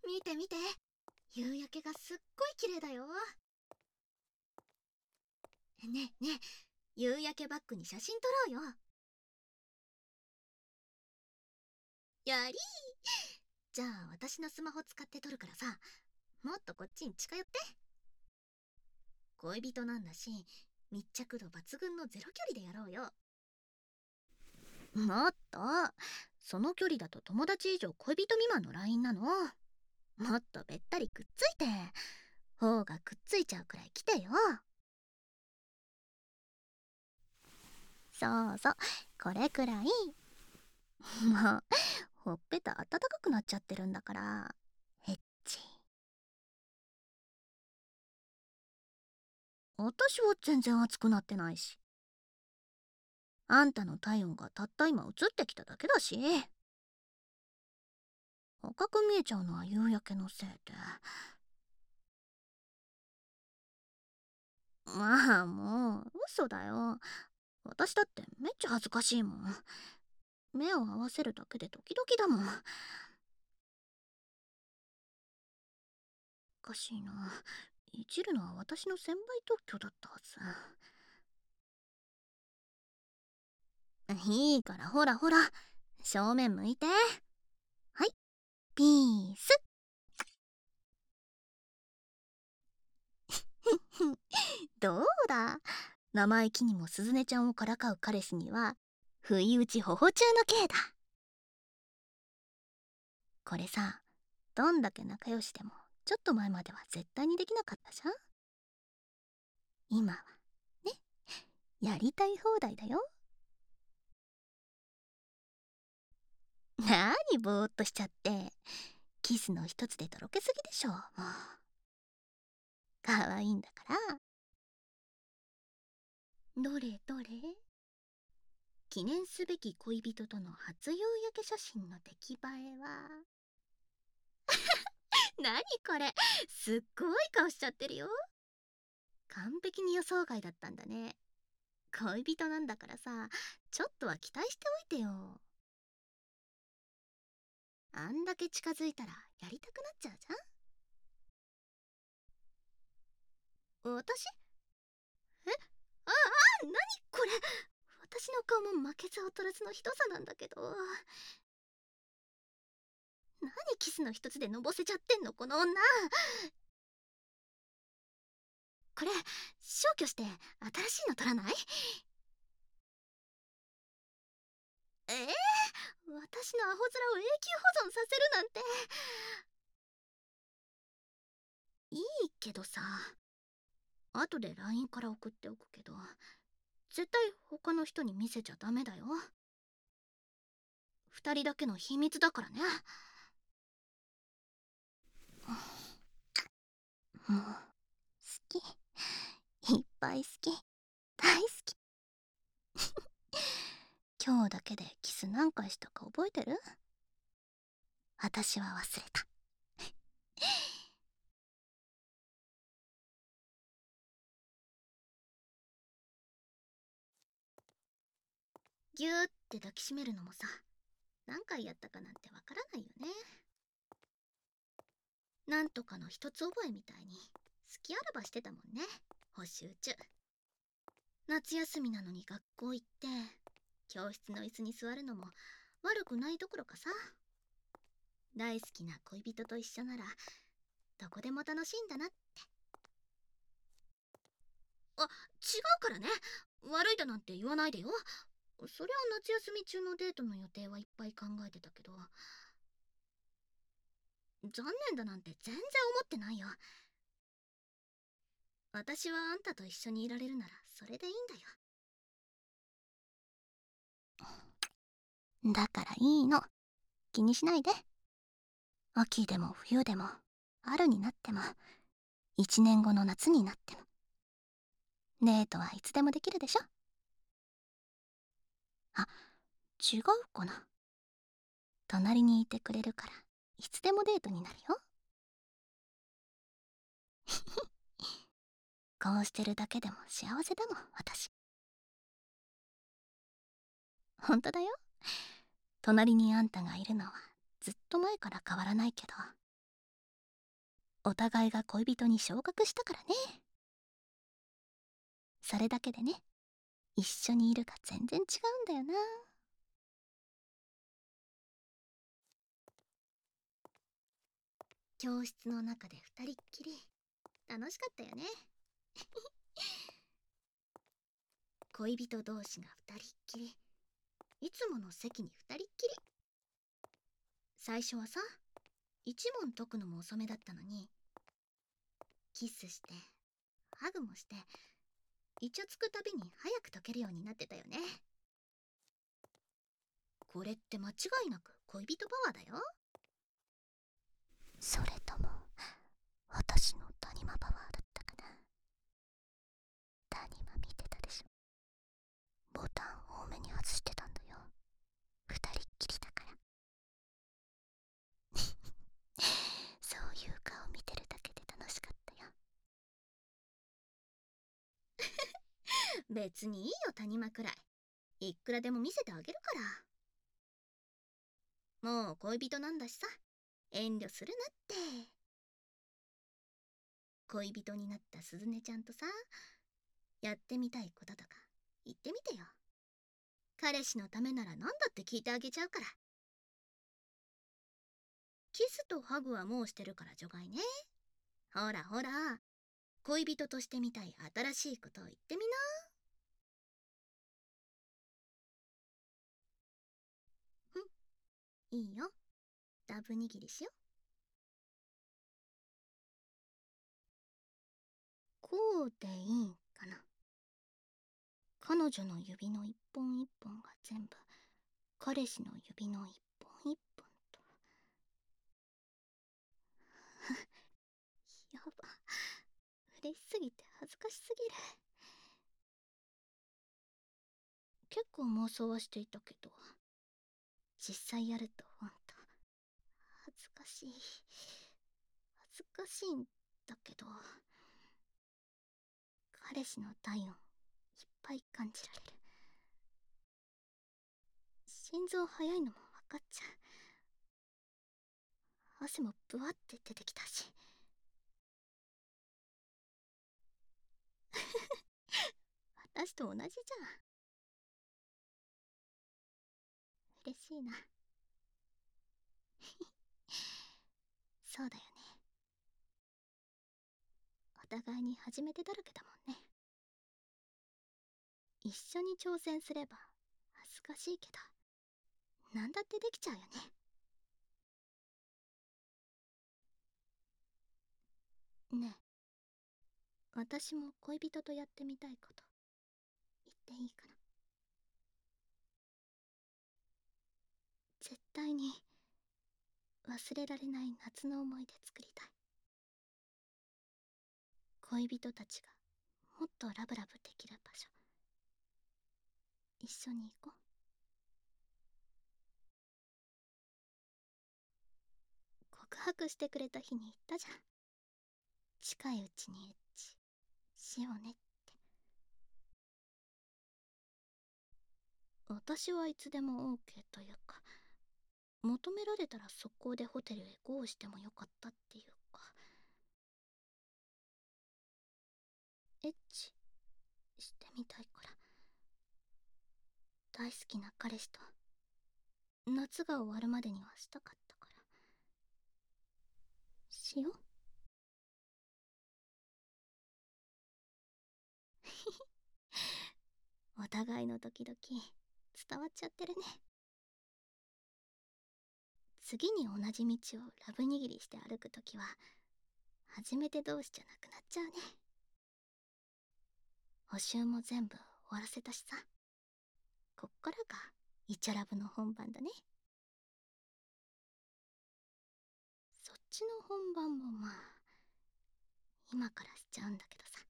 見て見て、夕焼けがすっごい綺麗だよ。ねえねえ、夕焼けバックに写真撮ろうよ。やりー。じゃあ私のスマホ使って撮るからさ、もっとこっちに近寄って。恋人なんだし、密着度抜群のゼロ距離でやろうよ。もっと、その距離だと友達以上恋人未満の LINE なの。もっとべったりくっついて、頬がくっついちゃうくらい来てよ。そうそう、これくらい。もうほっぺた温かくなっちゃってるんだから。へっち。私は全然熱くなってないし。あんたの体温がたった今移ってきただけだし。赤く見えちゃうのは夕焼けのせいで。まあもう嘘だよ。私だってめっちゃ恥ずかしいもん。目を合わせるだけでドキドキだもん。おかしいな。いじるのは私の専売特許だったはず。いいからほらほら、正面向いて。はい、ピース。どうだ、生意気にも鈴音ちゃんをからかう彼氏には不意打ち頬中の刑だ。これさ、どんだけ仲良しでもちょっと前までは絶対にできなかったじゃん。今はね、やりたい放題だよ。なにぼーっとしちゃって。キスの一つでとろけすぎでしょ。もう可愛いんだから。どれどれ、記念すべき恋人との初夕焼け写真の出来栄えは。なにこれ、すっごい顔しちゃってるよ。完璧に予想外だったんだね。恋人なんだからさ、ちょっとは期待しておいてよ。あんだけ近づいたらやりたくなっちゃうじゃん。私、ああ、なにこれ。私の顔も負けず劣らずのひどさなんだけど。何キスの一つでのぼせちゃってんのこの女。これ消去して新しいの撮らない？私のアホ面を永久保存させるなんて。いいけどさ、後で LINE から送っておくけど、絶対他の人に見せちゃダメだよ。二人だけの秘密だからね。もう好き、いっぱい好き、大好き。今日だけでキス何回したか覚えてる？私は忘れた。ギューって抱きしめるのもさ、何回やったかなんてわからないよね。なんとかの一つ覚えみたいに好きあらばしてたもんね、補習中。夏休みなのに学校行って教室の椅子に座るのも悪くないどころかさ、大好きな恋人と一緒ならどこでも楽しいんだなって。あ、違うからね。悪いだなんて言わないでよ。そりゃ夏休み中のデートの予定はいっぱい考えてたけど、残念だなんて全然思ってないよ。私はあんたと一緒にいられるならそれでいいんだよ。だからいいの、気にしないで。秋でも冬でも春になっても1年後の夏になってもデートはいつでもできるでしょ。あ、違うかな。隣にいてくれるからいつでもデートになるよ。こうしてるだけでも幸せだもん私。ほんとだよ。隣にあんたがいるのはずっと前から変わらないけど、 お互いが恋人に昇格したからね。それだけでね、一緒にいるが全然違うんだよな。教室の中で二人っきり楽しかったよね。恋人同士が二人っきり、いつもの席に二人っきり。最初はさ、一問解くのも遅めだったのに、キスしてハグもして、イチャつくたびに早く解けるようになってたよね。これって間違いなく恋人パワーだよ。それとも私の谷間パワーだったかな。谷間見てたでしょ。ボタン多めに外してたんだよ。二人っきりだから。そういう顔見てるだけで楽しかったよ。別にいいよ、谷間くらい。いくらでも見せてあげるから。もう恋人なんだしさ、遠慮するなって。恋人になった鈴音ちゃんとさ、やってみたいこととか言ってみてよ。彼氏のためなら何だって聞いてあげちゃうから。キスとハグはもうしてるから除外ね。ほらほら、恋人としてみたい新しいことを言ってみな。いいよ。ダブ握りしよ。こうでいいかな。彼女の指の一本一本が全部彼氏の指の一本一本と。やば、嬉しすぎて恥ずかしすぎる。結構妄想はしていたけど、実際やるとほんと恥ずかしい。恥ずかしいんだけど、彼氏の体温いっぱい感じられる。心臓速いのも分かっちゃう。汗もブワって出てきたし。私と同じじゃん。嬉しいな。そうだよね。お互いに初めてだらけだもんね。一緒に挑戦すれば恥ずかしいけど、なんだってできちゃうよね。ねえ、私も恋人とやってみたいこと言っていいかな。絶対に忘れられない夏の思い出作りたい。恋人たちがもっとラブラブできる場所、一緒に行こう。告白してくれた日に言ったじゃん。近いうちにエッチしようねって。私はいつでも OK というか、求められたら速攻でホテルへゴーしてもよかったっていうか。エッチしてみたいから。大好きな彼氏と夏が終わるまでにはしたかったから。しよう。お互いのドキドキ伝わっちゃってるね。次に同じ道をラブ握りして歩くときは初めて同士じゃなくなっちゃうね。補習も全部終わらせたしさ、こっからがイチャラブの本番だね。そっちの本番もまあ今からしちゃうんだけどさ。